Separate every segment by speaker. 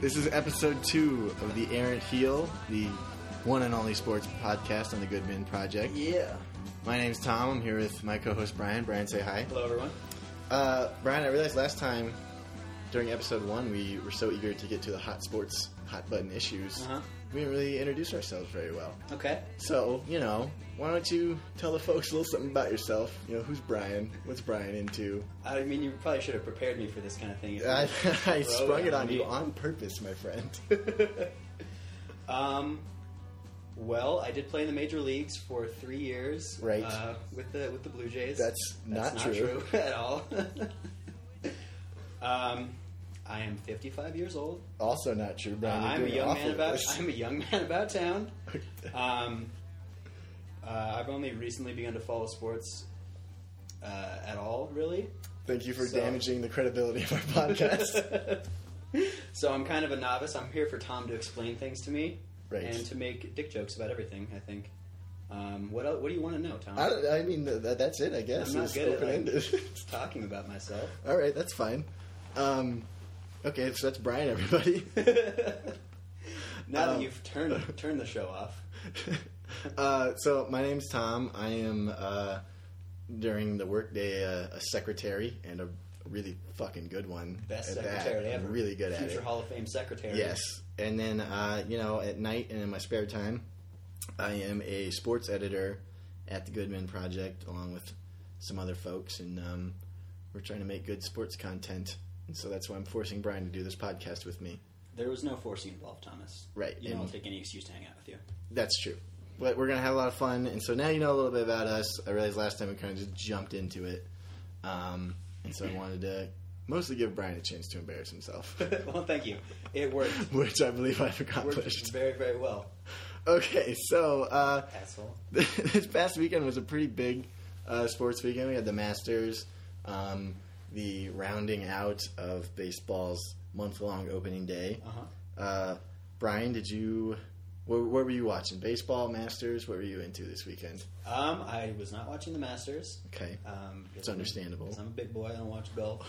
Speaker 1: This is episode 2 of The Errant Heel, the one and only sports podcast on the Goodman Project.
Speaker 2: Yeah.
Speaker 1: My name's Tom. I'm here with my co-host Brian. Brian, say hi.
Speaker 2: Hello, everyone.
Speaker 1: Brian, I realized last time during episode 1 we were so eager to get to the hot sports, hot button issues. We didn't really introduce ourselves very well.
Speaker 2: Okay.
Speaker 1: So, why don't you tell the folks a little something about yourself? Who's Brian? What's Brian into?
Speaker 2: I mean, you probably should have prepared me for this kind of thing.
Speaker 1: I sprung it on you on purpose, my friend.
Speaker 2: Well, I did play in the major leagues for 3 years.
Speaker 1: Right.
Speaker 2: With the Blue Jays.
Speaker 1: That's not true
Speaker 2: at all. I am 55 years old.
Speaker 1: Also not true, Brian.
Speaker 2: I'm a young man about town. I've only recently begun to follow sports at all, really.
Speaker 1: Thank you for damaging the credibility of our podcast.
Speaker 2: So I'm kind of a novice. I'm here for Tom to explain things to me,
Speaker 1: right,
Speaker 2: and to make dick jokes about everything, I think. What do you want to know, Tom?
Speaker 1: I mean, that's it, I guess.
Speaker 2: I'm not good
Speaker 1: open-ended.
Speaker 2: at talking about myself.
Speaker 1: All right, that's fine. Okay, so that's Brian, everybody.
Speaker 2: Now that you've turned the show off.
Speaker 1: So my name's Tom. I am, during the workday, a secretary, and a really fucking good one.
Speaker 2: Best secretary ever.
Speaker 1: I'm really good at it.
Speaker 2: Future Hall of Fame secretary.
Speaker 1: Yes. And then, at night and in my spare time, I am a sports editor at the Goodman Project, along with some other folks, and we're trying to make good sports content. And so that's why I'm forcing Brian to do this podcast with me.
Speaker 2: There was no forcing involved, Thomas.
Speaker 1: Right.
Speaker 2: You don't take any excuse to hang out with you.
Speaker 1: That's true. But we're going to have a lot of fun. And so now you know a little bit about us. I realized last time we kind of just jumped into it. And so I wanted to mostly give Brian a chance to embarrass himself.
Speaker 2: Well, thank you. It worked.
Speaker 1: Which I believe I've accomplished.
Speaker 2: Worked very, very well.
Speaker 1: Okay, so
Speaker 2: Asshole.
Speaker 1: This past weekend was a pretty big sports weekend. We had the Masters, the rounding out of baseball's month-long opening day. Brian, what were you watching? Baseball, Masters? What were you into this weekend?
Speaker 2: I was not watching the Masters.
Speaker 1: Okay, it's understandable.
Speaker 2: Because I'm a big boy. I don't watch golf.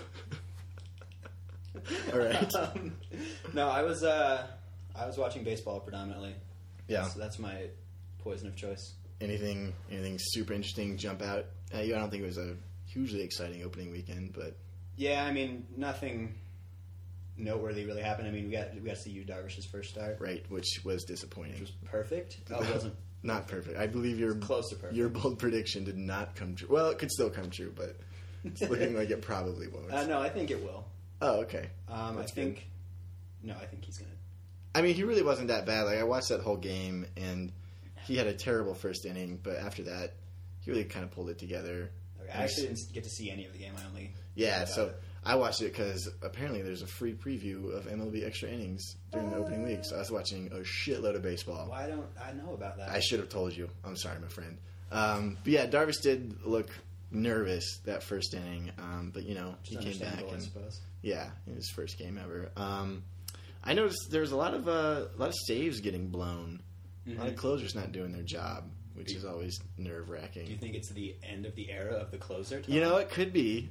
Speaker 1: All right.
Speaker 2: No, I was watching baseball predominantly.
Speaker 1: Yeah,
Speaker 2: that's my poison of choice.
Speaker 1: Anything super interesting jump out at you? I don't think it was a hugely exciting opening weekend, but
Speaker 2: yeah, I mean, nothing noteworthy really happened. I mean, we got to see Yu Darvish's first start,
Speaker 1: right, which was disappointing.
Speaker 2: Which was perfect. Oh, it wasn't.
Speaker 1: Not perfect. I believe
Speaker 2: close to perfect.
Speaker 1: Your bold prediction did not come true. Well, it could still come true, but it's looking like it probably won't.
Speaker 2: No, I think it will.
Speaker 1: Oh, okay.
Speaker 2: I think he's gonna.
Speaker 1: I mean, he really wasn't that bad. Like, I watched that whole game, and he had a terrible first inning, but after that, he really kind of pulled it together.
Speaker 2: Okay, I actually didn't get to see any of the game. I only
Speaker 1: I watched it because apparently there's a free preview of MLB Extra Innings during the opening week, so I was watching a shitload of baseball.
Speaker 2: Why don't I know about that?
Speaker 1: I should have told you. I'm sorry, my friend. But yeah, Darvish did look nervous that first inning, but he came back.
Speaker 2: I suppose.
Speaker 1: Yeah, in his first game ever. I noticed there was a lot of saves getting blown.
Speaker 2: Mm-hmm.
Speaker 1: A lot of closers not doing their job, which is always nerve-wracking.
Speaker 2: Do you think it's the end of the era of the closer? Tom?
Speaker 1: It could be.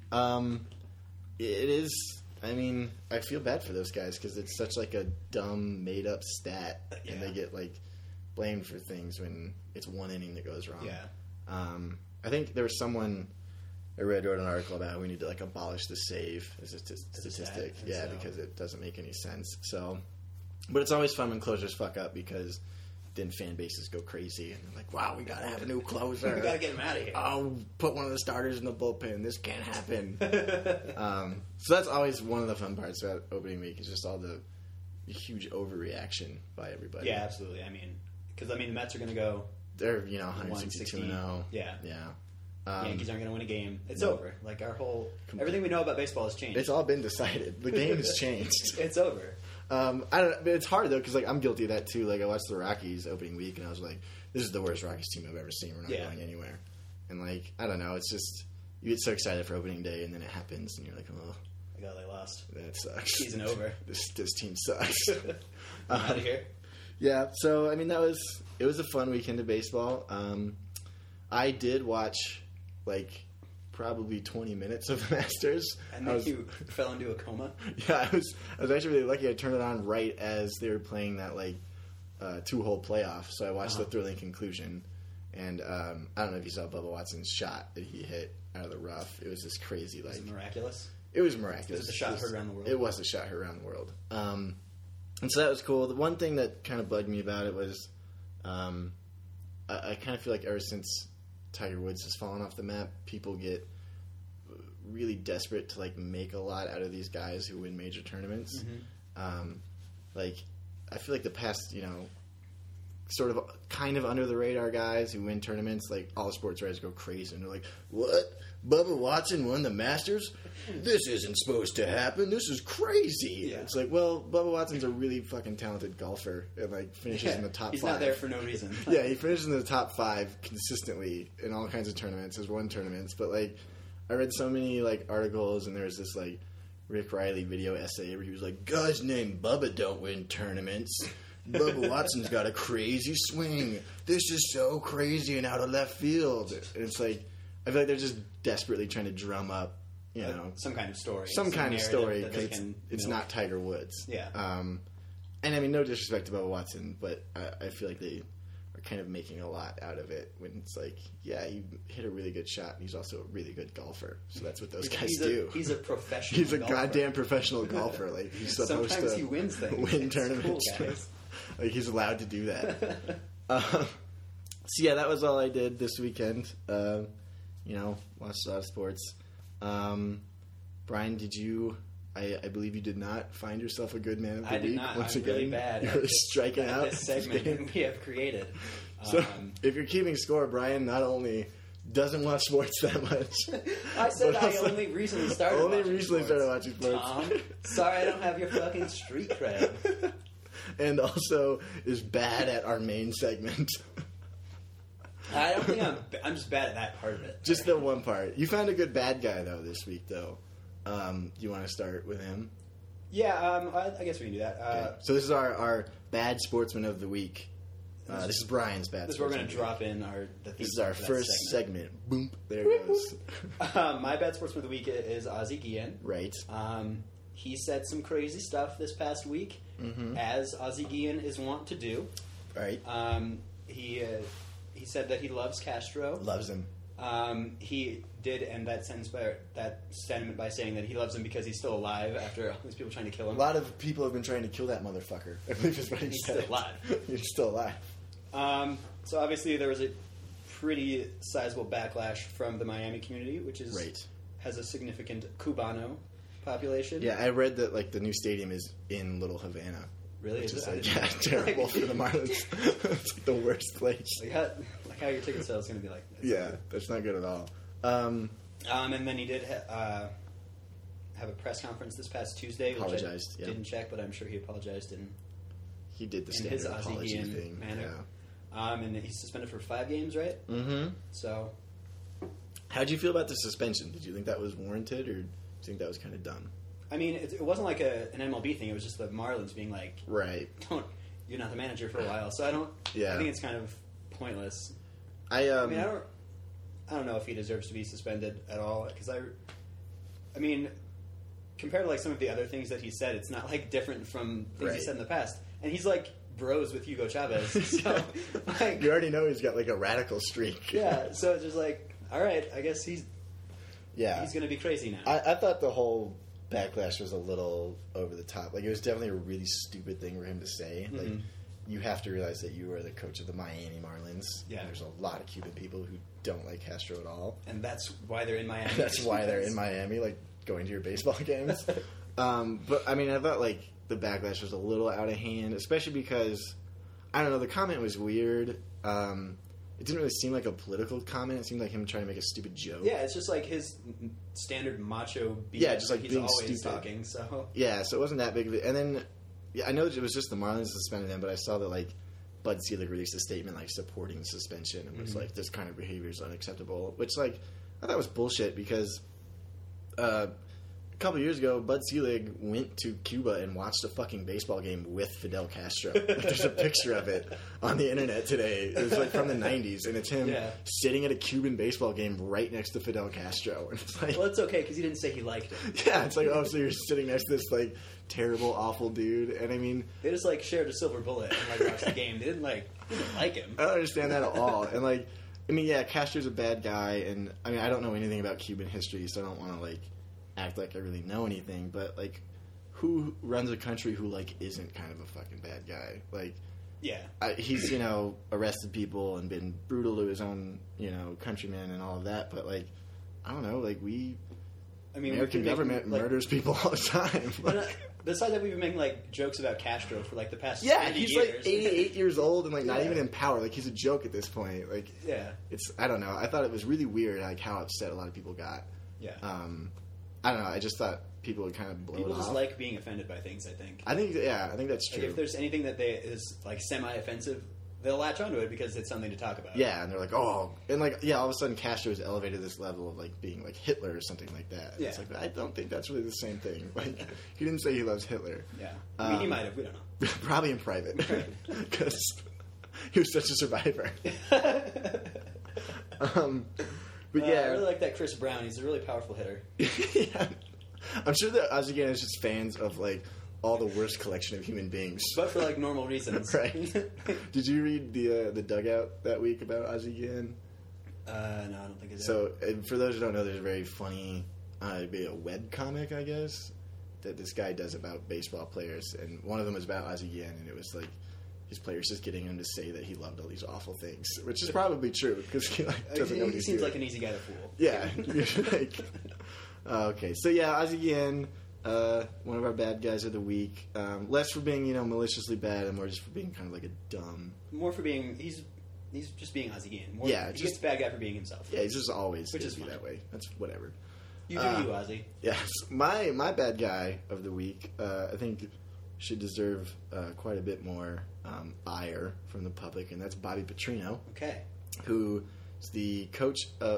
Speaker 1: It is. I mean, I feel bad for those guys because it's such like a dumb, made-up stat, and they get blamed for things when it's one inning that goes wrong.
Speaker 2: Yeah.
Speaker 1: I think there was someone I wrote an article about how we need to abolish the save as a statistic. Yeah, because it doesn't make any sense. So, but it's always fun when closers fuck up because then fan bases go crazy and they're like, "Wow, we gotta have a new closer.
Speaker 2: We gotta get him out of here.
Speaker 1: I'll put one of the starters in the bullpen. This can't happen." So that's always one of the fun parts about opening week is just all the huge overreaction by everybody.
Speaker 2: Yeah, absolutely. I mean, because the Mets are gonna go.
Speaker 1: They're 162-0.
Speaker 2: Yeah.
Speaker 1: Yeah.
Speaker 2: Yankees aren't going to win a game. It's over. Everything we know about baseball has changed.
Speaker 1: It's all been decided. The game has changed.
Speaker 2: It's over.
Speaker 1: I don't know. But it's hard though because I'm guilty of that too. I watched the Rockies opening week and I was like, "This is the worst Rockies team I've ever seen. We're not going anywhere." And I don't know. It's just you get so excited for opening day and then it happens and you're like, "Oh,
Speaker 2: my God, they lost.
Speaker 1: That sucks.
Speaker 2: Season over.
Speaker 1: This team sucks."
Speaker 2: Out of here.
Speaker 1: Yeah. So it was a fun weekend of baseball. I did watch probably 20 minutes of the Masters.
Speaker 2: And then you fell into a coma?
Speaker 1: Yeah, I was actually really lucky. I turned it on right as they were playing that, like, 2-hole playoff, so I watched the thrilling conclusion. And I don't know if you saw Bubba Watson's shot that he hit out of the rough. It was just crazy. Like,
Speaker 2: was it miraculous?
Speaker 1: It was miraculous.
Speaker 2: Was it a shot heard around the world?
Speaker 1: It was a shot heard around the world. And so that was cool. The one thing that kind of bugged me about it was I kind of feel like ever since Tiger Woods has fallen off the map, people get really desperate to, like, make a lot out of these guys who win major tournaments. Like, I feel like the past, sort of kind of under the radar guys who win tournaments, like, all the sports writers go crazy and they're like, what? Bubba Watson won the Masters? This isn't supposed to happen. This is crazy. Yeah. It's like, well, Bubba Watson's a really fucking talented golfer and, like, finishes in the top 5.
Speaker 2: He's not there for no reason.
Speaker 1: Yeah, he finishes in the top 5 consistently in all kinds of tournaments, has won tournaments, but, like, I read so many, like, articles and there was this, like, Rick Riley video essay where he was like, guys named Bubba don't win tournaments. Bubba Watson's got a crazy swing. This is so crazy and out of left field. And it's like, I feel like they're just desperately trying to drum up,
Speaker 2: some kind of story.
Speaker 1: Some kind of story, because it's not Tiger Woods.
Speaker 2: Yeah.
Speaker 1: And I mean, no disrespect to Bubba Watson, but I feel like they are kind of making a lot out of it when it's like, yeah, he hit a really good shot and he's also a really good golfer. So that's what those guys do.
Speaker 2: He's a professional
Speaker 1: He's a goddamn professional golfer. Like, he's supposed
Speaker 2: Sometimes
Speaker 1: to
Speaker 2: he wins things.
Speaker 1: win tournaments.
Speaker 2: Cool, guys.
Speaker 1: Like, he's allowed to do that. So yeah, that was all I did this weekend. Watched a lot of sports. Brian, did you... I believe you did not find yourself a good man of the week.
Speaker 2: I did not.
Speaker 1: Once
Speaker 2: I'm
Speaker 1: again,
Speaker 2: really bad.
Speaker 1: You're striking out.
Speaker 2: This segment that we have created.
Speaker 1: So, if you're keeping score, Brian not only doesn't watch sports that much.
Speaker 2: I said I only recently started
Speaker 1: watching sports.
Speaker 2: Tom, sorry I don't have your fucking street cred.
Speaker 1: And also is bad at our main segment.
Speaker 2: I don't think I'm just bad at that part of it.
Speaker 1: Just the one part. You found a good bad guy, though, this week, though. Do you want to start with him?
Speaker 2: Yeah, I guess we can do that.
Speaker 1: Okay. So this is our bad sportsman of the week. This is Brian's bad.
Speaker 2: This is where we're going to drop in the theme.
Speaker 1: This is our first segment. Boom! There it goes.
Speaker 2: My bad sportsman of the week is Ozzie Guillen.
Speaker 1: Right.
Speaker 2: He said some crazy stuff this past week, as Ozzie Guillen is wont to do.
Speaker 1: Right.
Speaker 2: He said that he loves Castro.
Speaker 1: Loves him.
Speaker 2: He did end that sentiment by saying that he loves him because he's still alive after all these people trying to kill him.
Speaker 1: A lot of people have been trying to kill that motherfucker. I believe is what he said.
Speaker 2: He's still alive.
Speaker 1: He's still alive.
Speaker 2: So obviously there was a pretty sizable backlash from the Miami community, which is has a significant Cubano population.
Speaker 1: Yeah, I read that, like, the new stadium is in Little Havana.
Speaker 2: Really?
Speaker 1: Which is like, yeah, terrible for the Marlins. It's like the worst place.
Speaker 2: Like how your ticket sale is going to be like.
Speaker 1: That's not good at all.
Speaker 2: And then he did have a press conference this past Tuesday, which I didn't check, but I'm sure he apologized
Speaker 1: he did the standard apology thing
Speaker 2: manner. Yeah. And he's suspended for 5 games, right?
Speaker 1: Mm-hmm.
Speaker 2: So,
Speaker 1: how'd you feel about the suspension? Did you think that was warranted, or do you think that was kind of dumb?
Speaker 2: I mean, it wasn't like an MLB thing. It was just the Marlins being like,
Speaker 1: right,
Speaker 2: you're not the manager for a while. So I think it's kind of pointless. I don't know if he deserves to be suspended at all, because I mean, compared to like some of the other things that he said, it's not like different from things he said in the past. And he's like bros with Hugo Chavez, so like,
Speaker 1: you already know he's got like a radical streak.
Speaker 2: Yeah, so it's just like, all right, I guess he's going to be crazy now.
Speaker 1: I thought the whole backlash was a little over the top. Like, it was definitely a really stupid thing for him to say. Mm-hmm. Like, you have to realize that you are the coach of the Miami Marlins.
Speaker 2: Yeah.
Speaker 1: And there's a lot of Cuban people who don't like Castro at all.
Speaker 2: And that's why they're in Miami.
Speaker 1: That's why they're in Miami, like, going to your baseball games. But, I mean, I thought, like, the backlash was a little out of hand, especially because, I don't know, the comment was weird. It didn't really seem like a political comment. It seemed like him trying to make a stupid joke.
Speaker 2: Yeah, it's just like his standard macho BS.
Speaker 1: Yeah, just like
Speaker 2: he's
Speaker 1: being
Speaker 2: always
Speaker 1: stupid.
Speaker 2: Talking, so.
Speaker 1: Yeah, so it wasn't that big of a... And then, I know it was just the Marlins suspended him, but I saw that, like, Bud Selig released a statement, like, supporting the suspension and was like, this kind of behavior is unacceptable, which, like, I thought was bullshit because a couple years ago, Bud Selig went to Cuba and watched a fucking baseball game with Fidel Castro. There's a picture of it on the internet today. It was like from the 90s, and it's him sitting at a Cuban baseball game right next to Fidel Castro. And it's like,
Speaker 2: well, it's okay because he didn't say he liked him.
Speaker 1: Yeah, it's like, oh, so you're sitting next to this like terrible, awful dude, and I mean,
Speaker 2: they just like shared a silver bullet and like watched the game. They didn't like him.
Speaker 1: I don't understand that at all. And like, I mean, yeah, Castro's a bad guy, and I mean, I don't know anything about Cuban history, so I don't want to like act like I really know anything, but like, who runs a country who like isn't kind of a fucking bad guy? Like,
Speaker 2: yeah,
Speaker 1: he's arrested people and been brutal to his own countrymen and all of that, but like, I don't know, like American government murders people all the time. Like,
Speaker 2: besides that, we've been making like jokes about Castro for like the past
Speaker 1: 30
Speaker 2: he's
Speaker 1: years. Like 88 years old and like not even in power. Like he's a joke at this point. Like it's I don't know. I thought it was really weird like how upset a lot of people got.
Speaker 2: Yeah.
Speaker 1: I don't know. I just thought people would kind of blow it off.
Speaker 2: People just like being offended by things. I think
Speaker 1: that's true.
Speaker 2: Like if there's anything that is like semi-offensive, they'll latch onto it because it's something to talk about.
Speaker 1: Yeah, and they're like, oh, and like all of a sudden Castro is elevated to this level of like being like Hitler or something like that. Yeah. It's like I don't think that's really the same thing. Like he didn't say he loves Hitler.
Speaker 2: Yeah, I mean he might have. We don't know.
Speaker 1: Probably in private because he was such a survivor. But yeah,
Speaker 2: I really like that Chris Brown. He's a really powerful hitter.
Speaker 1: Yeah. I'm sure that Ozzie Gann is just fans of like all the worst collection of human beings,
Speaker 2: but for like normal reasons.
Speaker 1: Right? Did you read the dugout that week about Ozzie Gann?
Speaker 2: No, I don't think I did.
Speaker 1: So for those who don't know, there's a very funny, it'd be a web comic, I guess, that this guy does about baseball players, and one of them was about Ozzie Gann, and it was like his players just getting him to say that he loved all these awful things, which is probably true because he like doesn't know what he's doing.
Speaker 2: He seems like an easy guy to fool.
Speaker 1: Yeah. Like, okay, so yeah, Ozzie Gann, one of our bad guys of the week. Less for being maliciously bad, and more just for being kind of like a dumb.
Speaker 2: More for being he's just being Ozzie Gann. He's just a bad guy for being himself.
Speaker 1: Yeah, he's just always which is that way. That's whatever.
Speaker 2: You do you, Ozzie.
Speaker 1: Yes, my bad guy of the week. I think should deserve quite a bit more ire from the public, and that's Bobby Petrino.
Speaker 2: Okay.
Speaker 1: Who is the coach?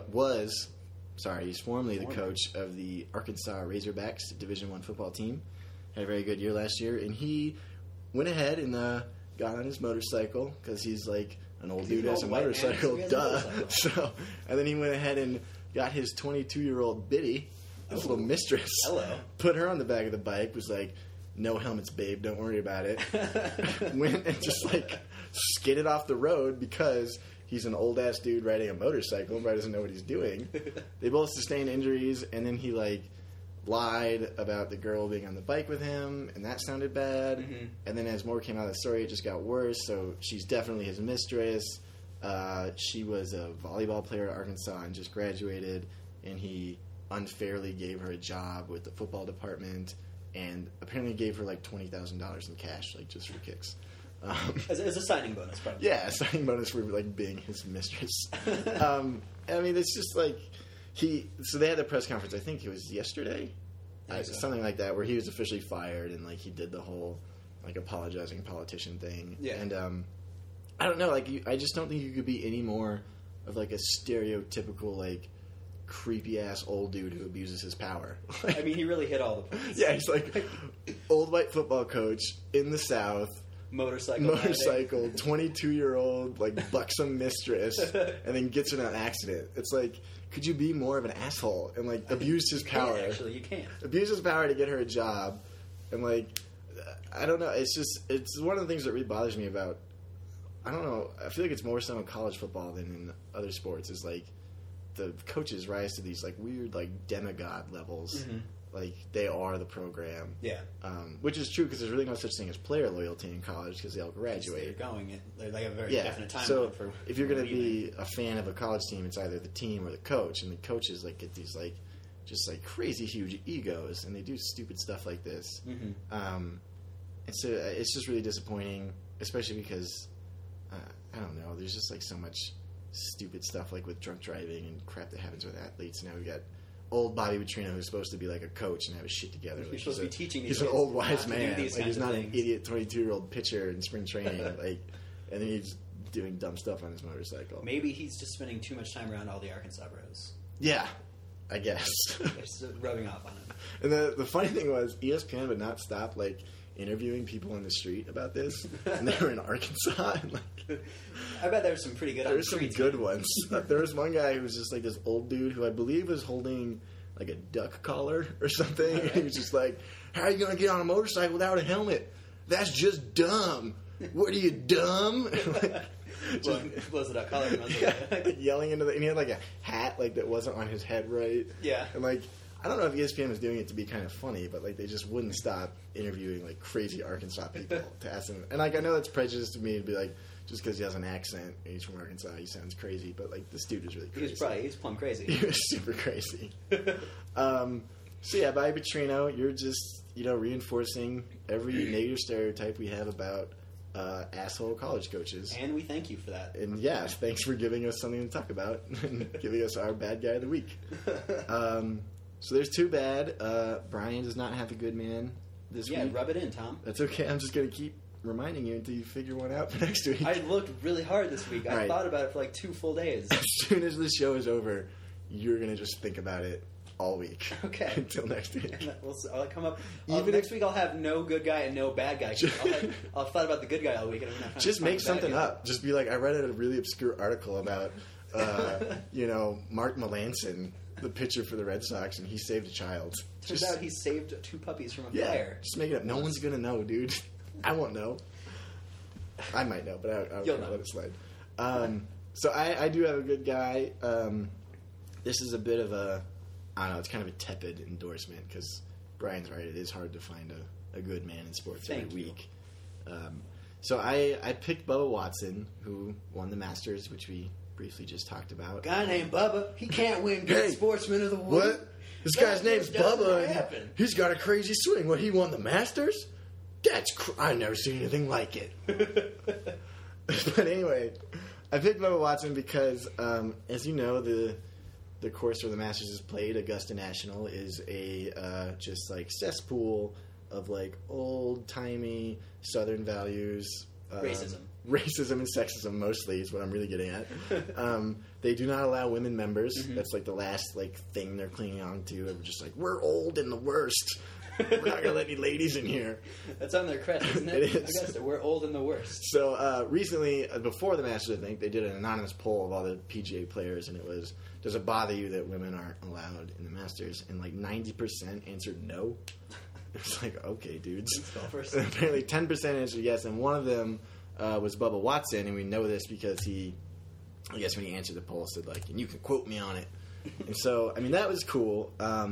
Speaker 1: He's formerly the coach of the Arkansas Razorbacks Division I football team. Had a very good year last year, and he went ahead and got on his motorcycle because he's like an old dude has a motorcycle, duh. So, and then he went ahead and got his 22-year-old Biddy, his little mistress.
Speaker 2: Hello.
Speaker 1: Put her on the back of the bike. Was like, no helmets, babe. Don't worry about it. Went and just like skidded off the road because he's an old ass dude riding a motorcycle and probably doesn't know what he's doing. They both sustained injuries, and then he like lied about the girl being on the bike with him, and that sounded bad. Mm-hmm. And then as more came out of the story, it just got worse. So she's definitely his mistress. She was a volleyball player at Arkansas and just graduated, and he unfairly gave her a job with the football department, and apparently gave her like $20,000 in cash, like just for kicks.
Speaker 2: As a signing bonus, probably.
Speaker 1: Yeah, a signing bonus for like being his mistress. I mean, it's just like so they had a press conference. I think it was yesterday, something like that, where he was officially fired, and like he did the whole like apologizing politician thing.
Speaker 2: Yeah,
Speaker 1: and I don't know, like I just don't think you could be any more of like a stereotypical like creepy ass old dude who abuses his power.
Speaker 2: I mean, he really hit all the points.
Speaker 1: Yeah, he's like old white football coach in the South.
Speaker 2: Motorcycle,
Speaker 1: 22-year-old, like buxom mistress, and then gets in an accident. It's like, could you be more of an asshole and like abuse his power?
Speaker 2: Actually, you can't
Speaker 1: abuse his power to get her a job, and like, I don't know. It's one of the things that really bothers me about. I don't know. I feel like it's more so in college football than in other sports. Is like the coaches rise to these like weird like demigod levels. Mm-hmm. Like, they are the program.
Speaker 2: Yeah.
Speaker 1: Which is true because there's really no such thing as player loyalty in college because they all graduate.
Speaker 2: They're going. They have a very definite timeline.
Speaker 1: So if you're going to be a fan of a college team, it's either the team or the coach. And the coaches like get these like just like crazy huge egos, and they do stupid stuff like this. Mm-hmm. And so it's just really disappointing, especially because, I don't know, there's just like so much stupid stuff like with drunk driving and crap that happens with athletes. Now we got old Bobby Petrino, who's supposed to be like a coach and have his shit together.
Speaker 2: He's supposed to be teaching these
Speaker 1: kids. He's an old wise man. Like, he's not an idiot 22-year-old pitcher in spring training. Like, and then he's doing dumb stuff on his motorcycle.
Speaker 2: Maybe he's just spending too much time around all the Arkansas bros.
Speaker 1: Yeah, I guess.
Speaker 2: They're just rubbing off on him.
Speaker 1: And the funny thing was, ESPN would not stop, like, interviewing people in the street about this. And they were in Arkansas. And, like,
Speaker 2: I bet there were some pretty good
Speaker 1: There were some good ones. There was one guy who was just, like, this old dude who I believe was holding, like, a duck collar or something. And he was just like, how are you going to get on a motorcycle without a helmet? That's just dumb. What are you, dumb?
Speaker 2: Blows it up, collar him.
Speaker 1: Like yelling into and he had like a hat like that wasn't on his head right.
Speaker 2: Yeah.
Speaker 1: And like, I don't know if ESPN was doing it to be kind of funny, but like they just wouldn't stop interviewing like crazy Arkansas people to ask them. And like I know that's prejudice to me to be like, just because he has an accent and he's from Arkansas, he sounds crazy. But like this dude is really crazy.
Speaker 2: He's plumb crazy.
Speaker 1: He was super crazy. So yeah, Bobby Petrino, you're just reinforcing every negative stereotype we have about asshole college coaches.
Speaker 2: And we thank you for that.
Speaker 1: And yeah, thanks for giving us something to talk about and giving us our bad guy of the week. So there's two bad. Brian does not have a good man this week.
Speaker 2: Yeah, rub it in, Tom.
Speaker 1: That's okay. I'm just going to keep reminding you until you figure one out for next week.
Speaker 2: I looked really hard this week. I thought about it for like 2 full days.
Speaker 1: As soon as the show is over, you're going to just think about it all week.
Speaker 2: Okay.
Speaker 1: Until next week.
Speaker 2: I'll come up. Next week I'll have no good guy and no bad guy. I'll have thought about the good guy all week. And I'm not
Speaker 1: just make something up. Just be like, I read a really obscure article about, Mark Melanson, the pitcher for the Red Sox, and he saved a child.
Speaker 2: Turns out he saved 2 puppies from a fire.
Speaker 1: Just make it up. No one's going to know, dude. I won't know. I might know, but I'll let it slide. So I do have a good guy. This is a bit of a... I don't know, it's kind of a tepid endorsement because Brian's right, it is hard to find a good man in sports every week. So I picked Bubba Watson, who won the Masters, which we briefly just talked about.
Speaker 2: Guy named Bubba, he can't win Good Sportsman of the Week.
Speaker 1: What? This guy's name's Bubba, and he's got a crazy swing. What, he won the Masters? I've never seen anything like it. But anyway, I picked Bubba Watson because, as you know, the course where the Masters is played, Augusta National, is a just like cesspool of like old timey Southern values,
Speaker 2: racism
Speaker 1: and sexism mostly is what I'm really getting at. They do not allow women members. Mm-hmm. That's like the last like thing they're clinging on to. They're just like, we're old and the worst. We're not gonna let any ladies in here.
Speaker 2: That's on their crest, isn't it?
Speaker 1: It is.
Speaker 2: Augusta, we're old and the worst.
Speaker 1: So recently, before the Masters, I think they did an anonymous poll of all the PGA players, and it was, does it bother you that women aren't allowed in the Masters? And like 90% answered no. It's like, okay, dudes. And apparently 10% answered yes, and one of them was Bubba Watson, and we know this because he, I guess when he answered the poll, said like, and you can quote me on it. And so, I mean, that was cool.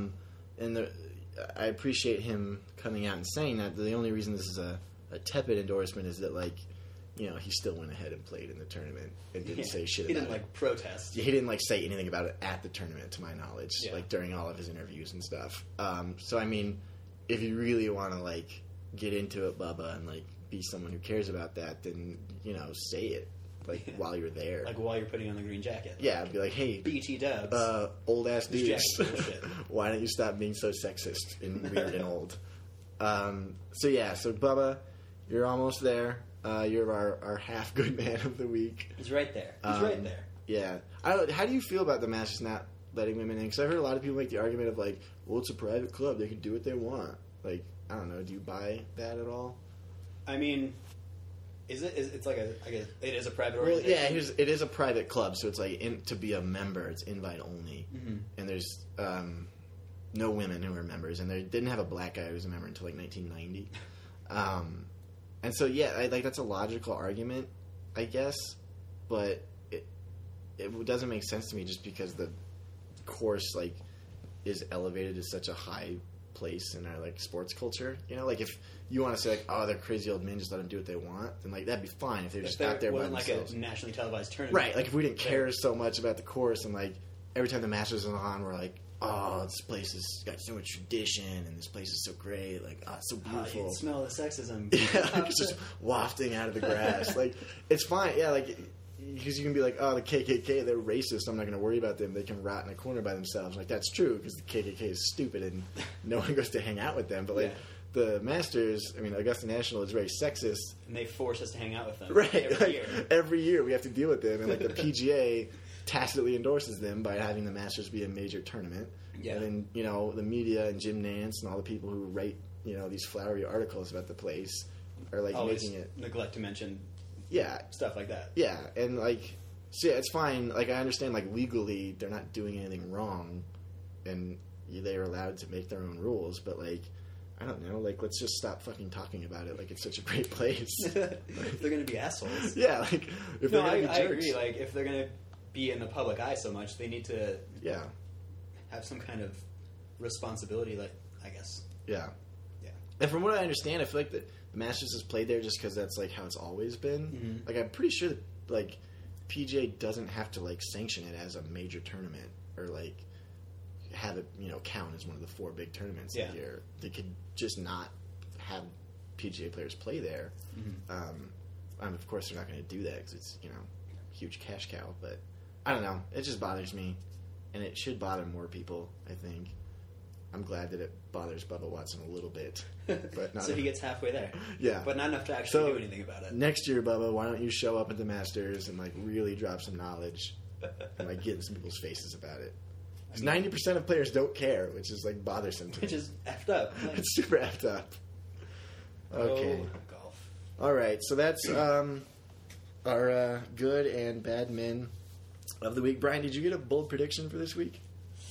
Speaker 1: I appreciate him coming out and saying that. The only reason this is a tepid endorsement is that, like, he still went ahead and played in the tournament and didn't say shit about it.
Speaker 2: He didn't, like, protest.
Speaker 1: Yeah, he didn't, like, say anything about it at the tournament, to my knowledge, like, during all of his interviews and stuff. So, I mean, if you really want to, like, get into it, Bubba, and, like, be someone who cares about that, then, say it. Like, while you're there.
Speaker 2: Like, while you're putting on the green jacket.
Speaker 1: Yeah, I'd be like, hey...
Speaker 2: BT dubs.
Speaker 1: Old-ass dudes. Why don't you stop being so sexist and weird and old? So Bubba, you're almost there. You're our half-good man of the week.
Speaker 2: He's right there. Right there.
Speaker 1: Yeah. How do you feel about the Masters not letting women in? Because I've heard a lot of people make the argument of, like, well, it's a private club. They can do what they want. Like, I don't know. Do you buy that at all?
Speaker 2: I mean... It's like it is a private organization?
Speaker 1: Well, yeah, it is a private club, so it's like to be a member, it's invite only, and there's no women who are members, and they didn't have a black guy who was a member until like 1990, and so that's a logical argument, I guess, but it doesn't make sense to me just because the course like is elevated to such a high place in our like sports culture, like if you want to say like, oh, they're crazy old men, just let them do what they want, then like that'd be fine if they're just out there by themselves.
Speaker 2: Like a nationally televised tournament,
Speaker 1: right? Like if we didn't care so much about the course, and like every time the Masters is on, we're like, oh, this place has got so much tradition, and this place is so great, like, oh, it's so beautiful.
Speaker 2: You can smell the sexism.
Speaker 1: Yeah, like it's just wafting out of the grass. Like it's fine, yeah, like. Because you can be like, oh, the KKK, they're racist. I'm not going to worry about them. They can rot in a corner by themselves. Like, that's true because the KKK is stupid and no one goes to hang out with them. But, like, the Masters, I mean, Augusta National is very sexist.
Speaker 2: And they force us to hang out with them.
Speaker 1: Right. Every year we have to deal with them. And like the PGA tacitly endorses them by having the Masters be a major tournament. Yeah. And then, the media and Jim Nantz and all the people who write, these flowery articles about the place are like
Speaker 2: always
Speaker 1: making it.
Speaker 2: Neglect to mention stuff like that.
Speaker 1: Yeah. And like, so yeah, it's fine. Like, I understand, like, legally they're not doing anything wrong and they're allowed to make their own rules, but like, I don't know, like, let's just stop fucking talking about it like it's such a great place.
Speaker 2: They're going to be assholes.
Speaker 1: Yeah, like, if they're going to be jerks. I
Speaker 2: agree. Like, if they're going to be in the public eye so much, they need to have some kind of responsibility, like, I guess.
Speaker 1: Yeah. Yeah. And from what I understand, I feel like the Masters is played there just because that's, like, how it's always been. Mm-hmm. Like, I'm pretty sure that, like, PGA doesn't have to, like, sanction it as a major tournament or, like, have it, count as one of the 4 big tournaments a year. They could just not have PGA players play there. Mm-hmm. Of course, they're not going to do that because it's, huge cash cow. But I don't know. It just bothers me, and it should bother more people, I think. I'm glad that it bothers Bubba Watson a little bit. But not
Speaker 2: so he gets halfway there.
Speaker 1: Yeah.
Speaker 2: But not enough to actually do anything about it.
Speaker 1: Next year, Bubba, why don't you show up at the Masters and, like, really drop some knowledge and, like, get in some people's faces about it. Because 90% of players don't care, which is, like, bothersome to me.
Speaker 2: Which is effed up.
Speaker 1: Like, it's super effed up. Okay.
Speaker 2: Oh, golf.
Speaker 1: All right, so that's our good and bad men of the week. Brian, did you get a bold prediction for this week?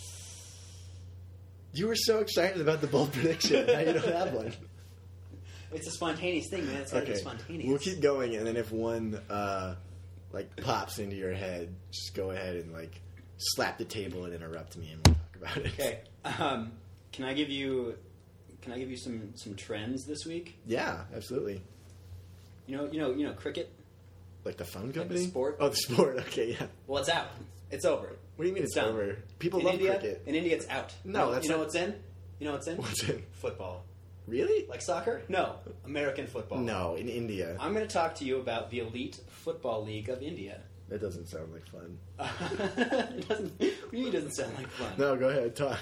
Speaker 1: You were so excited about the bold prediction. Now you don't have one.
Speaker 2: It's a spontaneous thing, man. It's got to be spontaneous.
Speaker 1: We'll keep going, and then if one, pops into your head, just go ahead and, like, slap the table and interrupt me, and we'll talk about it.
Speaker 2: Okay. Can I give you some trends this week?
Speaker 1: Yeah, absolutely.
Speaker 2: Cricket?
Speaker 1: Like the phone company?
Speaker 2: Like the sport?
Speaker 1: Oh, the sport. Okay, yeah.
Speaker 2: Well, it's out. It's over.
Speaker 1: What do you mean it's over? People
Speaker 2: love cricket. In India, it's out.
Speaker 1: No, that's
Speaker 2: not... what's in? You know what's in?
Speaker 1: What's in?
Speaker 2: Football.
Speaker 1: Really?
Speaker 2: Like soccer? No. American football.
Speaker 1: No, in India.
Speaker 2: I'm going to talk to you about the Elite Football League of India.
Speaker 1: That doesn't sound like fun.
Speaker 2: It doesn't. What do you mean it doesn't sound like fun?
Speaker 1: No, go ahead, talk.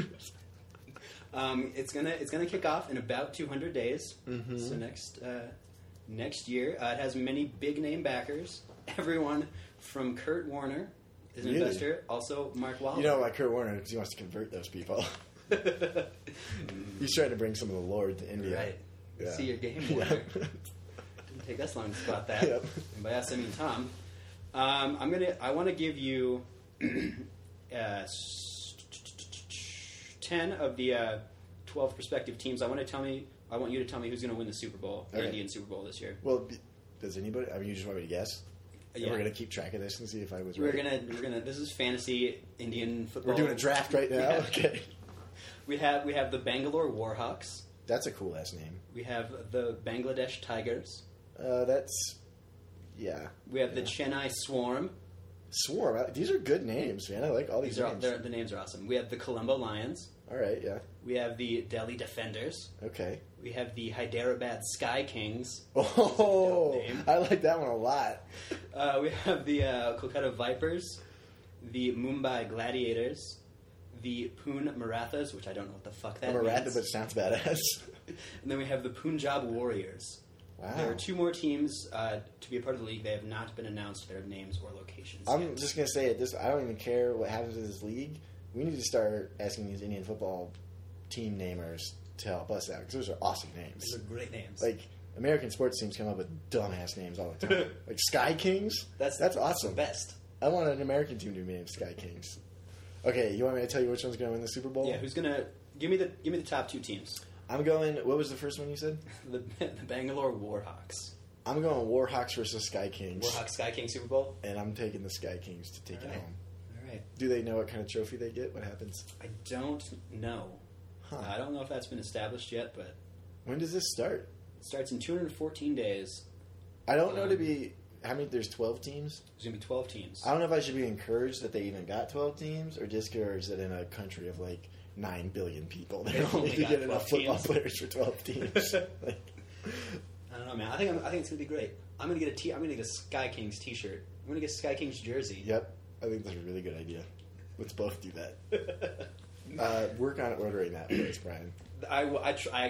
Speaker 2: It's gonna kick off in about 200 days. Mm-hmm. So next year, it has many big name backers. Everyone from Kurt Warner is an investor. Also, Mark Wahlberg.
Speaker 1: You know why Kurt Warner? Because he wants to convert those people. He's trying to bring some of the Lord to India.
Speaker 2: Right.
Speaker 1: Yeah.
Speaker 2: See your game, Warner. Didn't take us long to spot that. Yep. And by us, I mean Tom. I want to give you 10 of the 12 prospective teams. I want you to tell me who's going to win the Super Bowl, the Indian Super Bowl this year.
Speaker 1: Well, does anybody? I mean, you just want me to guess? Yeah. We're going to keep track of this and see if I was right.
Speaker 2: We're gonna. This is fantasy Indian football.
Speaker 1: We're doing a draft right now. Yeah. Okay.
Speaker 2: We have the Bangalore Warhawks.
Speaker 1: That's a cool ass name.
Speaker 2: We have the Bangladesh Tigers.
Speaker 1: Yeah.
Speaker 2: We have the Chennai Swarm.
Speaker 1: Swarm. These are good names, man. I like all these names.
Speaker 2: The names are awesome. We have the Colombo Lions.
Speaker 1: All right, yeah.
Speaker 2: We have the Delhi Defenders.
Speaker 1: Okay.
Speaker 2: We have the Hyderabad Sky Kings.
Speaker 1: Oh, I like that one a lot.
Speaker 2: We have the Kolkata Vipers, the Mumbai Gladiators, the Pune Marathas, which I don't know what the fuck that means.
Speaker 1: Maratha, but it sounds badass.
Speaker 2: And then we have the Punjab Warriors.
Speaker 1: Wow.
Speaker 2: There are 2 more teams to be a part of the league. They have not been announced their names or locations
Speaker 1: I'm just going to say it. I don't even care what happens with this league. We need to start asking these Indian football team namers to help us out, because those are awesome names.
Speaker 2: Those are great names.
Speaker 1: Like, American sports teams come up with dumbass names all the time. Like Sky Kings? That's awesome.
Speaker 2: The best.
Speaker 1: I want an American team to be named Sky Kings. Okay, you want me to tell you which one's going to win the Super Bowl?
Speaker 2: Yeah, who's going to... Give me the top 2 teams.
Speaker 1: I'm going... What was the first one you said?
Speaker 2: The Bangalore Warhawks.
Speaker 1: I'm going Warhawks versus Sky Kings.
Speaker 2: Warhawks Sky Kings Super Bowl?
Speaker 1: And I'm taking the Sky Kings to take it home.
Speaker 2: All right.
Speaker 1: Do they know what kind of trophy they get? What happens?
Speaker 2: I don't know. Huh. I don't know if that's been established yet, but...
Speaker 1: When does this start?
Speaker 2: It starts in 214 days.
Speaker 1: I don't know to be... How many? There's 12 teams?
Speaker 2: There's going to be 12 teams.
Speaker 1: I don't know if I should be encouraged that they even got 12 teams, or discouraged that in a country of, like, 9 billion people, they only get enough football players for 12 teams. Like,
Speaker 2: I don't know, man. I think it's going to be great. I'm going to get a Sky Kings t-shirt. I'm going to get a Sky Kings jersey.
Speaker 1: Yep. I think that's a really good idea. Let's both do that. Work on ordering that for us, Brian.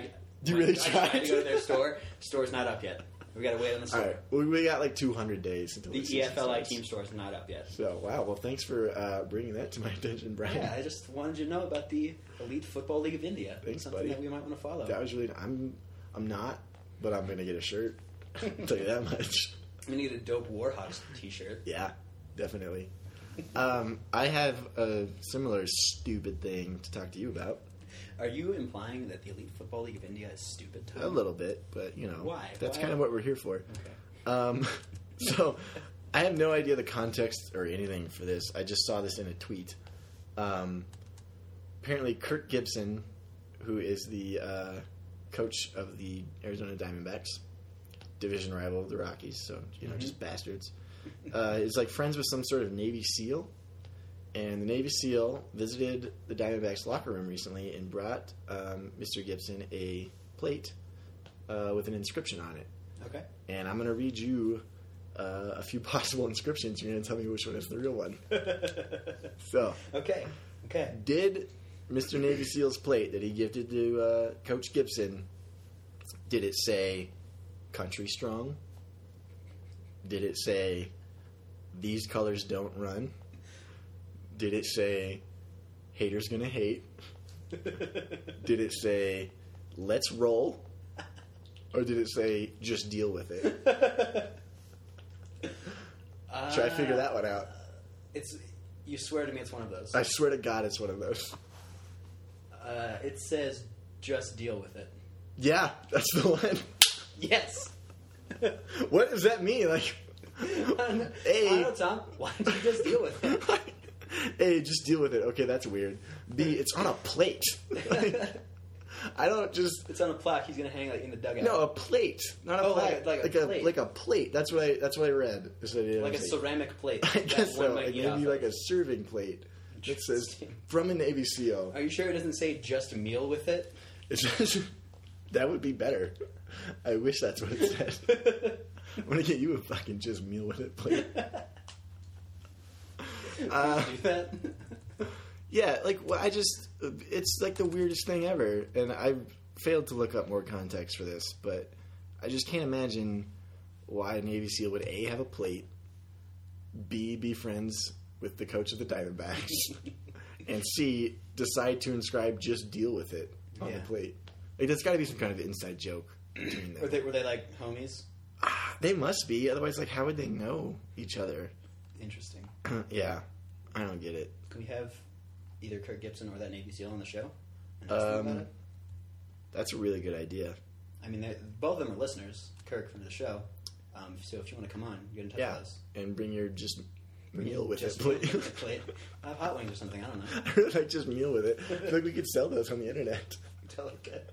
Speaker 1: Do you really try
Speaker 2: to go to their store? Store's not up yet. We got to wait on the store.
Speaker 1: All right. Well, we got like 200 days until
Speaker 2: the EFLI team store is not up yet.
Speaker 1: So, wow. Well, thanks for bringing that to my attention, Brian.
Speaker 2: Yeah, I just wanted you to know about the Elite Football League of India.
Speaker 1: Thanks,
Speaker 2: something
Speaker 1: buddy.
Speaker 2: that we might want to follow.
Speaker 1: That was really... I'm not, but I'm going to get a shirt. I'll tell you that much.
Speaker 2: I'm going to get a dope Warhawks t-shirt.
Speaker 1: Yeah, definitely. I have a similar stupid thing to talk to you about.
Speaker 2: Are you implying that the Elite Football League of India is stupid, Tom?
Speaker 1: A little bit, but, you know.
Speaker 2: Why?
Speaker 1: That's kind of what we're here for.
Speaker 2: Okay.
Speaker 1: So, I have no idea the context or anything for this. I just saw this in a tweet. Apparently, Kirk Gibson, who is the coach of the Arizona Diamondbacks, division rival of the Rockies, so, you know, just bastards, is, like, friends with some sort of Navy SEAL. And the Navy SEAL visited the Diamondbacks locker room recently and brought Mr. Gibson a plate with an inscription on it.
Speaker 2: Okay.
Speaker 1: And I'm going to read you a few possible inscriptions. You're going to tell me which one is the real one. So.
Speaker 2: Okay.
Speaker 1: Did Mr. Navy SEAL's plate that he gifted to Coach Gibson, did it say country strong? Did it say these colors don't run? Did it say haters gonna hate? Did it say let's roll? Or did it say just deal with it? Should I figure that one out?
Speaker 2: You swear to me it's one of those.
Speaker 1: I swear to God it's one of those.
Speaker 2: It says just deal with it.
Speaker 1: Yeah, that's the one.
Speaker 2: Yes.
Speaker 1: What does that mean? Like,
Speaker 2: A, I don't know, Tom. Why don't you just deal with it?
Speaker 1: A, just deal with it. Okay, that's weird. B, it's on a plate. I don't just...
Speaker 2: It's on a plaque. He's going to hang like in the dugout.
Speaker 1: No, a plate. Not a plaque.
Speaker 2: Like a plate.
Speaker 1: Like a plate. That's what I read.
Speaker 2: Like a ceramic plate.
Speaker 1: I guess so. Like maybe like a serving plate. It says, from a Navy SEAL.
Speaker 2: Are you sure it doesn't say just meal with it?
Speaker 1: It says, that would be better. I wish that's what it said. I'm going to get you a fucking just meal with it plate.
Speaker 2: Do that?
Speaker 1: Yeah, like it's like the weirdest thing ever, and I failed to look up more context for this, but I just can't imagine why a Navy SEAL would A, have a plate, B, be friends with the coach of the Diamondbacks, and C, decide to inscribe just deal with it on the plate. Like, there's got to be some kind of inside joke between them.
Speaker 2: Were they like homies?
Speaker 1: They must be, otherwise, like, how would they know each other?
Speaker 2: Interesting.
Speaker 1: Yeah, I don't get it.
Speaker 2: Can we have either Kirk Gibson or that Navy SEAL on the show and ask them about it?
Speaker 1: That's a really good idea.
Speaker 2: I mean, both of them are listeners, Kirk from the show. So if you want to come on, get in touch with us.
Speaker 1: And bring your just meal with it
Speaker 2: plate. Hot wings or something, I don't know.
Speaker 1: I really like just meal with it. I feel like we could sell those on the internet.
Speaker 2: Delicate.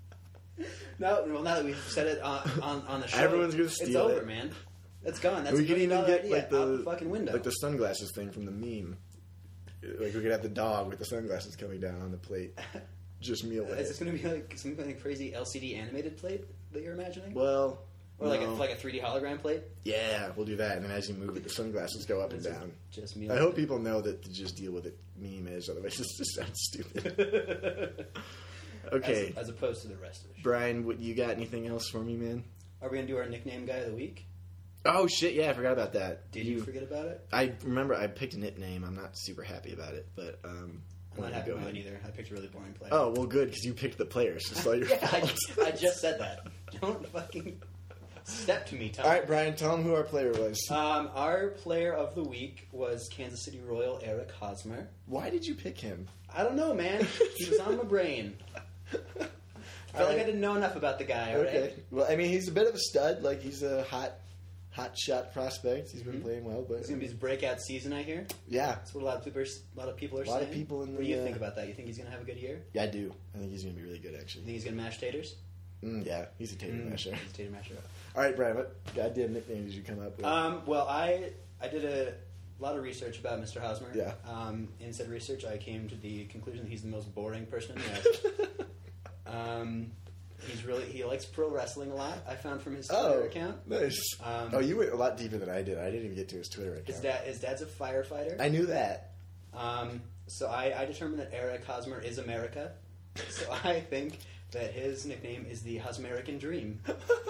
Speaker 2: No, well, now that we've said it on the show,
Speaker 1: everyone's going to steal it.
Speaker 2: It's over, man. It's gone. That's
Speaker 1: we could even get
Speaker 2: idea,
Speaker 1: like
Speaker 2: out the fucking window.
Speaker 1: Like the sunglasses thing from the meme. Like we could have the dog with the sunglasses coming down on the plate. Just meal with it.
Speaker 2: Is this going to be like some kind of crazy LCD animated plate that you're imagining?
Speaker 1: Well,
Speaker 2: or like a 3D hologram plate?
Speaker 1: Yeah, we'll do that. And then as you move it, the sunglasses go up and down.
Speaker 2: Just meal.
Speaker 1: I hope people know that the just deal with it meme is. Otherwise, it just sounds stupid. Okay.
Speaker 2: As opposed to the rest of the show.
Speaker 1: Brian, you got anything else for me, man?
Speaker 2: Are we going to do our nickname guy of the week?
Speaker 1: Oh, shit, yeah, I forgot about that.
Speaker 2: Did you forget about it?
Speaker 1: I remember I picked a nickname. I'm not super happy about it, but...
Speaker 2: I'm not happy with mine either. I picked a really boring player.
Speaker 1: Oh, well, good, because you picked the players. It's all your fault.
Speaker 2: I just said that. Don't fucking step to me, Tom.
Speaker 1: All right, Brian, tell them who our player was.
Speaker 2: Our player of the week was Kansas City Royal Eric Hosmer.
Speaker 1: Why did you pick him?
Speaker 2: I don't know, man. He was on my brain. I felt like I didn't know enough about the guy.
Speaker 1: Okay.
Speaker 2: Right?
Speaker 1: Well, I mean, he's a bit of a stud. Like, he's a hot shot prospect. He's been playing well, but
Speaker 2: it's gonna be his breakout season, I hear.
Speaker 1: Yeah,
Speaker 2: that's what a lot of people are saying.
Speaker 1: A lot of people in the.
Speaker 2: What do you think about that? You think he's gonna have a good year?
Speaker 1: Yeah, I do. I think he's gonna be really good, actually.
Speaker 2: You think he's gonna mash taters?
Speaker 1: Yeah, he's a tater masher.
Speaker 2: He's a tater masher.
Speaker 1: All right, Brian, what goddamn nickname did you come up with?
Speaker 2: Well, I did a lot of research about Mr. Hosmer.
Speaker 1: Yeah.
Speaker 2: In said research, I came to the conclusion that he's the most boring person in America. He likes pro wrestling a lot. I found from his Twitter account.
Speaker 1: Nice. You went a lot deeper than I did. I didn't even get to his Twitter account.
Speaker 2: His dad's a firefighter.
Speaker 1: I knew that.
Speaker 2: So I determined that Eric Hosmer is America. So I think that his nickname is the Hasmerican Dream.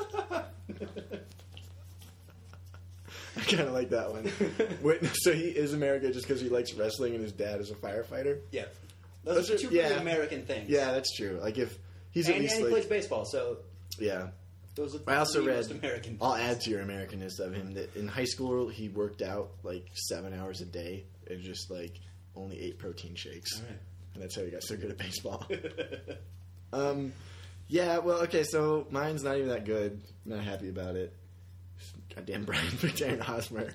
Speaker 1: I kind of like that one. Wait, so he is America just because he likes wrestling and his dad is a firefighter?
Speaker 2: Yeah. Those are two really American things.
Speaker 1: Yeah, that's true. Like if he's
Speaker 2: and,
Speaker 1: at least
Speaker 2: and he plays baseball, so
Speaker 1: yeah.
Speaker 2: Those are
Speaker 1: I also read.
Speaker 2: Most American
Speaker 1: I'll add to your Americanness of him that in high school he worked out like 7 hours a day and just like only ate protein shakes,
Speaker 2: all right.
Speaker 1: And that's how he got so good at baseball. Yeah, well, okay, so mine's not even that good. I'm not happy about it. Goddamn Brian picked Eric Hosmer.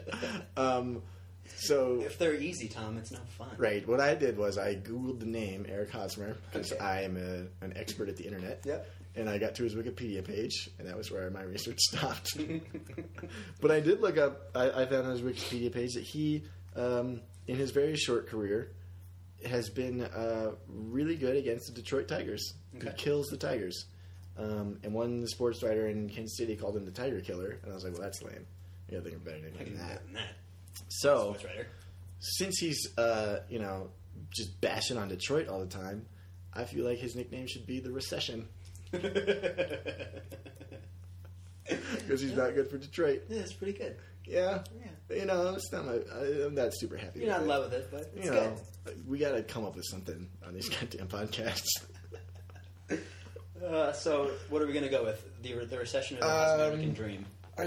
Speaker 1: So
Speaker 2: if they're easy, Tom, it's no fun.
Speaker 1: Right. What I did was I Googled the name Eric Hosmer because I am an expert at the internet.
Speaker 2: Yep.
Speaker 1: And I got to his Wikipedia page, and that was where my research stopped. But I did look up, I found on his Wikipedia page that he, in his very short career, has been really good against the Detroit Tigers. Okay. He kills the Tigers. And one sports writer in Kansas City called him the Tiger Killer, and I was like, well, that's lame. You gotta think of a better name than that. So, since he's, just bashing on Detroit all the time, I feel like his nickname should be the Recession. Because he's not good for Detroit.
Speaker 2: Yeah, it's pretty good.
Speaker 1: Yeah. It's not I'm not super happy.
Speaker 2: You're not in love with it, but it's good.
Speaker 1: We gotta come up with something on these goddamn podcasts.
Speaker 2: So, what are we gonna go with? The Recession or the American Dream?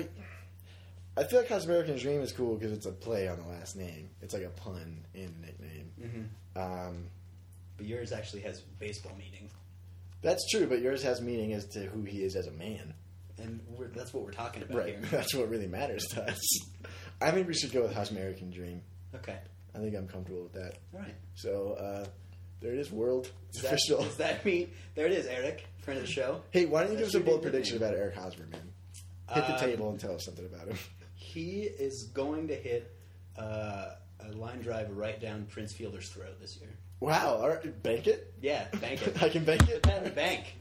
Speaker 1: I feel like American Dream is cool because it's a play on the last name. It's like a pun in a nickname.
Speaker 2: Mm-hmm. But yours actually has baseball meaning.
Speaker 1: That's true, but yours has meaning as to who he is as a man.
Speaker 2: And that's what we're talking about here.
Speaker 1: That's what really matters to us. I think we should go with House American Dream.
Speaker 2: Okay.
Speaker 1: I think I'm comfortable with that.
Speaker 2: All right.
Speaker 1: So, there it is, world. It's official.
Speaker 2: Does that mean... There it is, Eric, friend of the show.
Speaker 1: Hey, why don't you give us a bold prediction about Eric Hosmer, man? Hit the table and tell us something about him.
Speaker 2: He is going to hit a line drive right down Prince Fielder's throat this year.
Speaker 1: Wow. All right. Bank it?
Speaker 2: Yeah, bank it.
Speaker 1: I can bank it?
Speaker 2: Put that in the bank.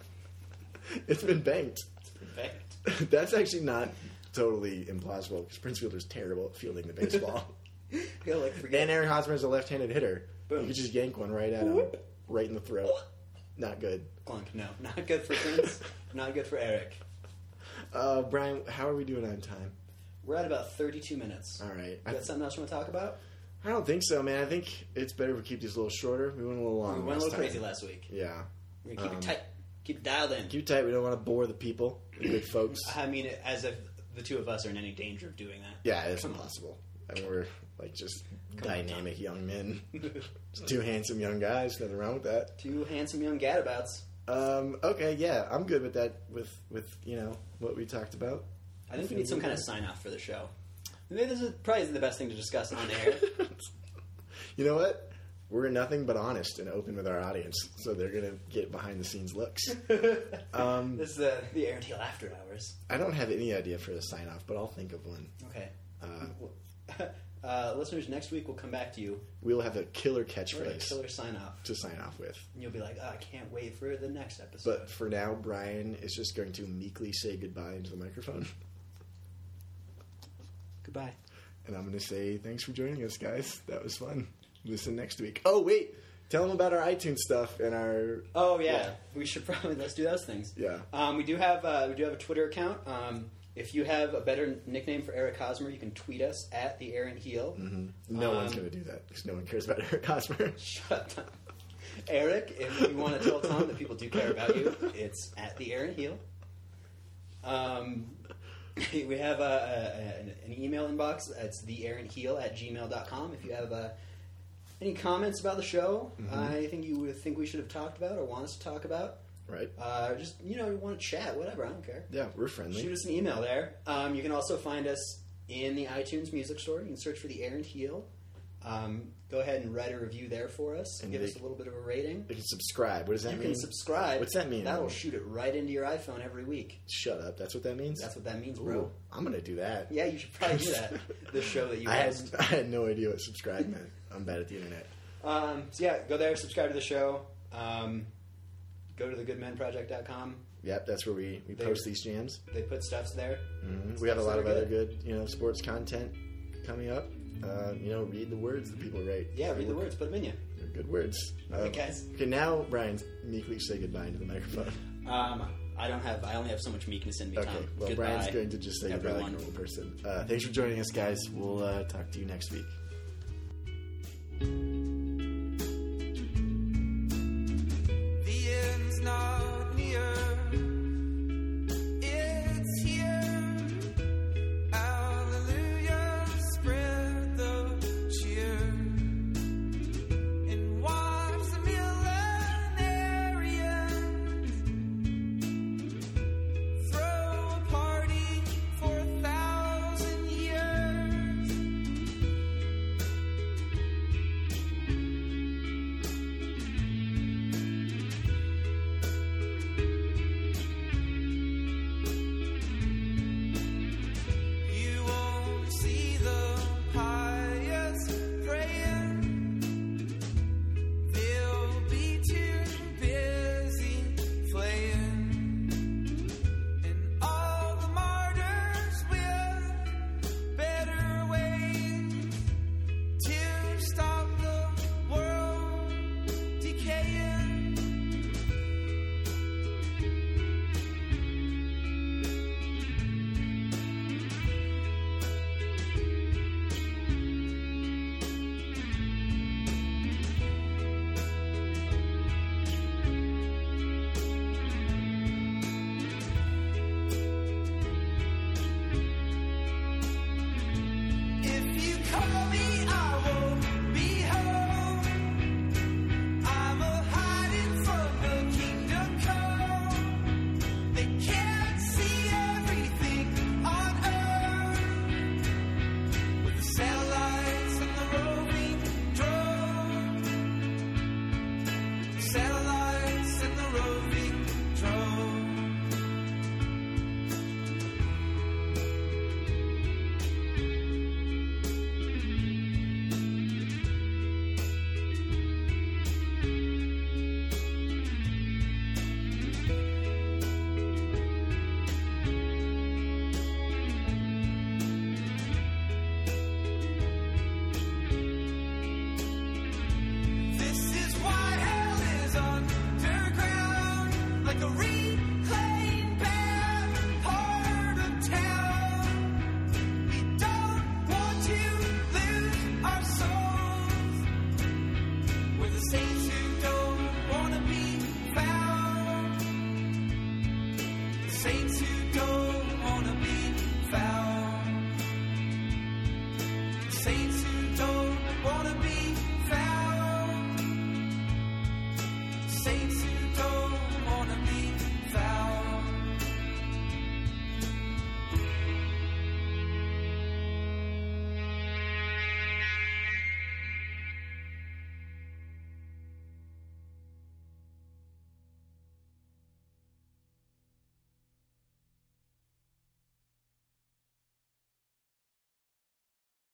Speaker 1: It's been banked.
Speaker 2: It's been banked.
Speaker 1: That's actually not totally implausible because Prince Fielder's terrible at fielding the baseball. And Eric Hosmer is a left-handed hitter. Boom. You could just yank one right at him, right in the throat. Not good.
Speaker 2: Clunk. No, not good for Prince. Not good for Eric.
Speaker 1: Brian, how are we doing on time?
Speaker 2: We're at about 32 minutes.
Speaker 1: All right.
Speaker 2: You got something else you want to talk about?
Speaker 1: I don't think so, man. I think it's better if we keep these a little shorter. We went a little long.
Speaker 2: We went a little crazy last week.
Speaker 1: Yeah.
Speaker 2: We're going to keep it tight. Keep it dialed in.
Speaker 1: Keep it tight. We don't want to bore the people, the good folks.
Speaker 2: I mean, as if the two of us are in any danger of doing that.
Speaker 1: Yeah, it's impossible. I mean, we're like just dynamic young men. Just two handsome young guys. Nothing wrong with that.
Speaker 2: Two handsome young gadabouts.
Speaker 1: Okay, yeah. I'm good with that, with what we talked about.
Speaker 2: I think we need some kind of sign-off for the show. Maybe this is probably the best thing to discuss on air.
Speaker 1: You know what? We're nothing but honest and open with our audience, so they're going to get behind-the-scenes looks.
Speaker 2: This is the Aaron Teal After Hours.
Speaker 1: I don't have any idea for the sign-off, but I'll think of one.
Speaker 2: Okay. Listeners, next week we'll come back to you.
Speaker 1: We'll have a killer catchphrase.
Speaker 2: A killer sign-off.
Speaker 1: To sign off with.
Speaker 2: And you'll be like, I can't wait for the next episode.
Speaker 1: But for now, Brian is just going to meekly say goodbye into the microphone.
Speaker 2: Goodbye.
Speaker 1: And I'm going to say thanks for joining us, guys. That was fun. Listen next week. Oh, wait. Tell them about our iTunes stuff and our...
Speaker 2: Oh, yeah. We should probably... Let's do those things.
Speaker 1: Yeah.
Speaker 2: We do have a Twitter account. If you have a better nickname for Eric Hosmer, you can tweet us at the Aaron Heel.
Speaker 1: Mm-hmm. No one's going to do that because no one cares about Eric Hosmer.
Speaker 2: Shut up, Tom. Eric, if you want to tell Tom that people do care about you, it's at the Aaron Heel. We have an email inbox. It's theaaronheel@gmail.com. If you have any comments about the show, I think you would think we should have talked about or want us to talk about.
Speaker 1: Right.
Speaker 2: Just, you want to chat, whatever, I don't care.
Speaker 1: Yeah, we're friendly.
Speaker 2: Shoot us an email there. You can also find us in the iTunes Music Store. You can search for the Aaron Heel. Go ahead and write a review there for us and give us a little bit of a rating.
Speaker 1: You can subscribe. What does that mean?
Speaker 2: You can subscribe.
Speaker 1: What's that mean?
Speaker 2: That'll shoot it right into your iPhone every week.
Speaker 1: Shut up. That's what that means?
Speaker 2: That's what that means, bro.
Speaker 1: Ooh, I'm going to do that.
Speaker 2: Yeah, you should probably do that. The show that you
Speaker 1: I had no idea what subscribe meant. I'm bad at the internet.
Speaker 2: So yeah, go there, subscribe to the show. Go to thegoodmenproject.com.
Speaker 1: Yep, that's where we post these jams.
Speaker 2: They put stuffs there.
Speaker 1: Mm-hmm. We have a lot of other good sports content coming up. read the words that people write.
Speaker 2: Yeah, read the words. Put them in you.
Speaker 1: They're good words.
Speaker 2: Okay, guys.
Speaker 1: Okay, now, Brian, meekly say goodbye into the microphone.
Speaker 2: I only have so much meekness in me, Tom.
Speaker 1: Okay, well,
Speaker 2: goodbye,
Speaker 1: Brian's going to just say goodbye like a normal person. Thanks for joining us, guys. We'll talk to you next week.